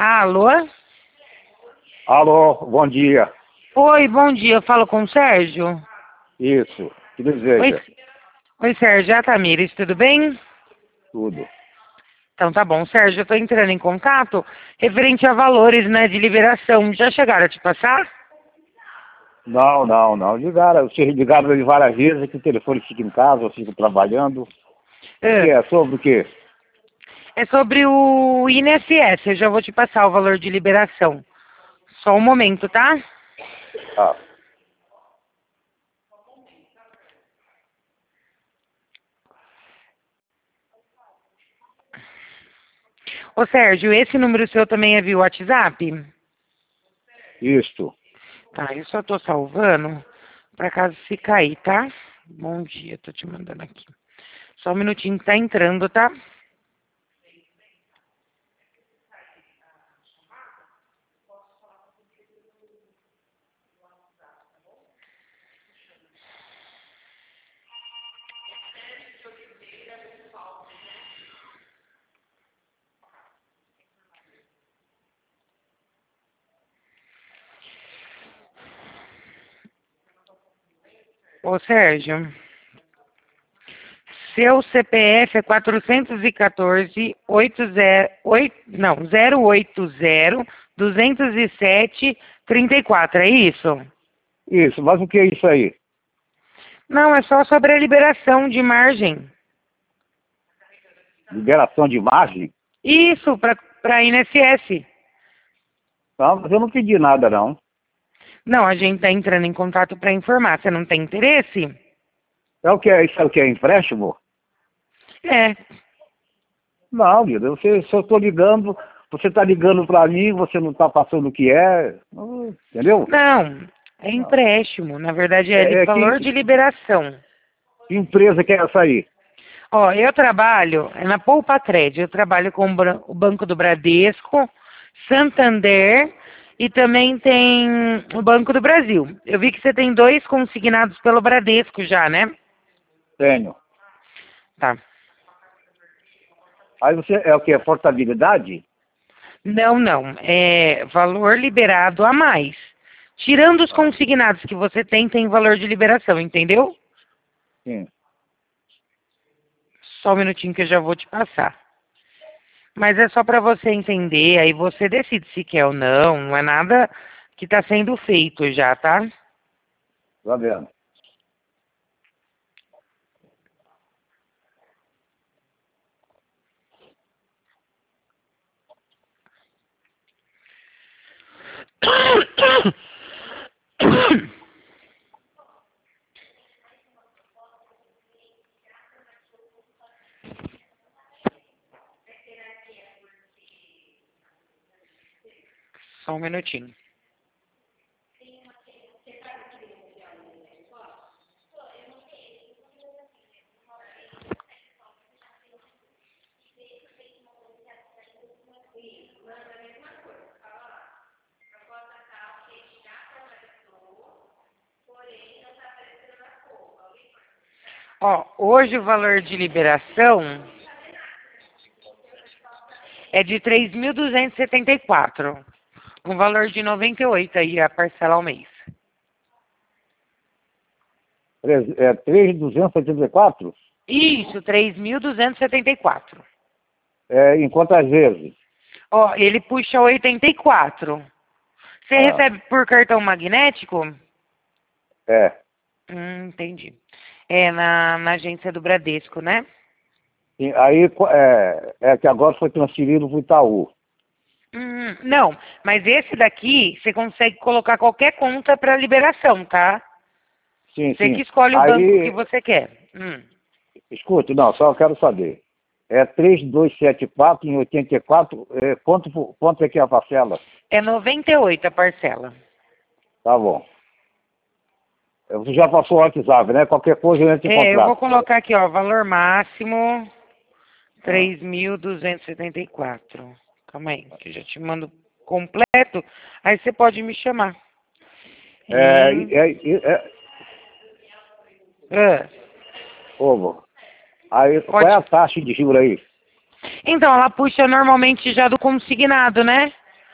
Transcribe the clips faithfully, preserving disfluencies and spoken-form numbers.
Alô? Alô, bom dia. Oi, bom dia. Eu falo com o Sérgio? Isso, que Oi, deseja? Oi Sérgio. É a Tamires, tudo bem? Tudo. Então tá bom, Sérgio. Eu estou entrando em contato referente a valores, né, de liberação. Já chegaram a te passar? Não, não, não. Ligaram, vocês ligaram ele várias vezes que o telefone fica em casa, eu fico trabalhando. O que É, é? Sobre o quê? é sobre o I N S S. Eu já vou te passar o valor de liberação. Só um momento, tá? Ah, Ô Sérgio, esse número seu também é via WhatsApp? isto. Tá, eu só tô salvando pra caso se cair, tá? Bom dia, tô te mandando aqui. Só um minutinho que tá entrando, tá? Ô Sérgio, seu C P F é quatrocentos e quatorze, oitenta, oito, não, zero oito zero, duzentos e sete, trinta e quatro, é isso? Isso, mas o que é isso aí? Não, é só sobre a liberação de margem. Liberação de margem? Isso, para para I N S S. Não, mas eu não pedi nada, não. Não, a gente está entrando em contato para informar. Você não tem interesse? É o que é? Isso é o que é empréstimo? É. Não, vida, você, se eu estou ligando, você está ligando para mim, você não está passando o que é, hum, entendeu? Não, é Não. empréstimo. Na verdade, é li- É, é valor que, de liberação. que empresa que é essa aí? Ó, eu trabalho é na Poupatred, eu trabalho com o Bra- o Banco do Bradesco, Santander e também tem o Banco do Brasil. Eu vi que você tem dois consignados pelo Bradesco já, né? Tenho. Tá. Aí você, é o que? É portabilidade? Não, não. É valor liberado a mais. Tirando os Ah, consignados que você tem, tem valor de liberação, entendeu? sim. Só um minutinho que eu já vou te passar. Mas é só para você entender, aí você decide se quer ou não, não é nada que está sendo feito já, tá? Tá vendo? Só um minutinho. Ó, hoje o valor de liberação é de três mil duzentos e setenta e quatro, um valor de noventa e oito aí a parcela ao mês. Três- É três mil duzentos e oitenta e quatro? Isso, três mil duzentos e setenta e quatro. É, em quantas vezes? Ó, ele puxa oitenta e quatro. Você Ah, recebe por cartão magnético? é. Hum, entendi. É na, na agência do Bradesco, né? E aí qu- é, é que agora foi transferido para o Itaú. Hum, não, mas esse daqui você consegue colocar qualquer conta para liberação, tá? Sim, Você sim. que escolhe o banco que Aí, você quer. Hum. escute, não, só quero saber. É três mil duzentos e setenta e quatro em oitenta e quatro, é, quanto, por- quanto é que é a parcela? É noventa e oito a parcela. Tá bom. É, você já passou o WhatsApp, né? Qualquer coisa eu entro em É, eu vou contrato. colocar aqui, ó, valor máximo Ah. três mil duzentos e setenta e quatro. Calma aí, que eu já te mando completo. Aí você pode me chamar. É, Em... é, é, é, Ah, ô, aí, qual é pode. a taxa de juros aí? Então, ela puxa normalmente já do consignado, né?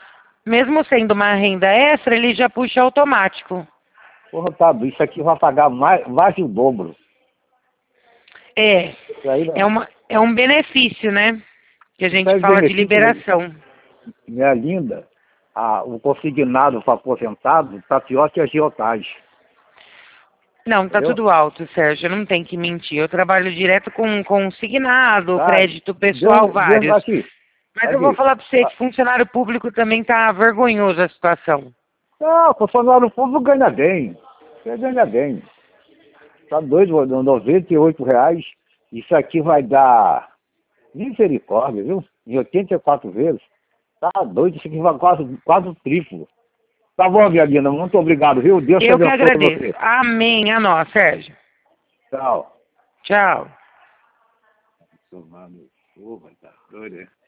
Mesmo sendo uma renda extra, ele já puxa automático. Porra, tá, isso aqui vai pagar mais, mais do dobro. É, Isso aí não. é, uma, é um benefício, né? Que a gente Isso aí fala de benefício, liberação. minha linda, ah, o consignado para aposentado está pior que a agiotagem. Não, tá Entendeu? tudo alto, Sérgio, não tem que mentir. Eu trabalho direto com consignado, Tá? crédito pessoal, Deus, Deus, vários. aqui, Mas eu vou aqui. falar para você Ah, que funcionário público também tá vergonhoso a situação. não, funcionário público ganha bem. Você ganha bem. Tá doido, noventa e oito reais. Isso aqui vai dar misericórdia, viu? Em oitenta e quatro vezes. Tá doido, isso aqui vai quase, quase o triplo. Tá bom, minha linda, muito obrigado, viu? Deus te Eu que abençoe agradeço. você. Amém a nós, Sérgio. Tchau. Tchau. Tomar no fogo, tá doido, hein?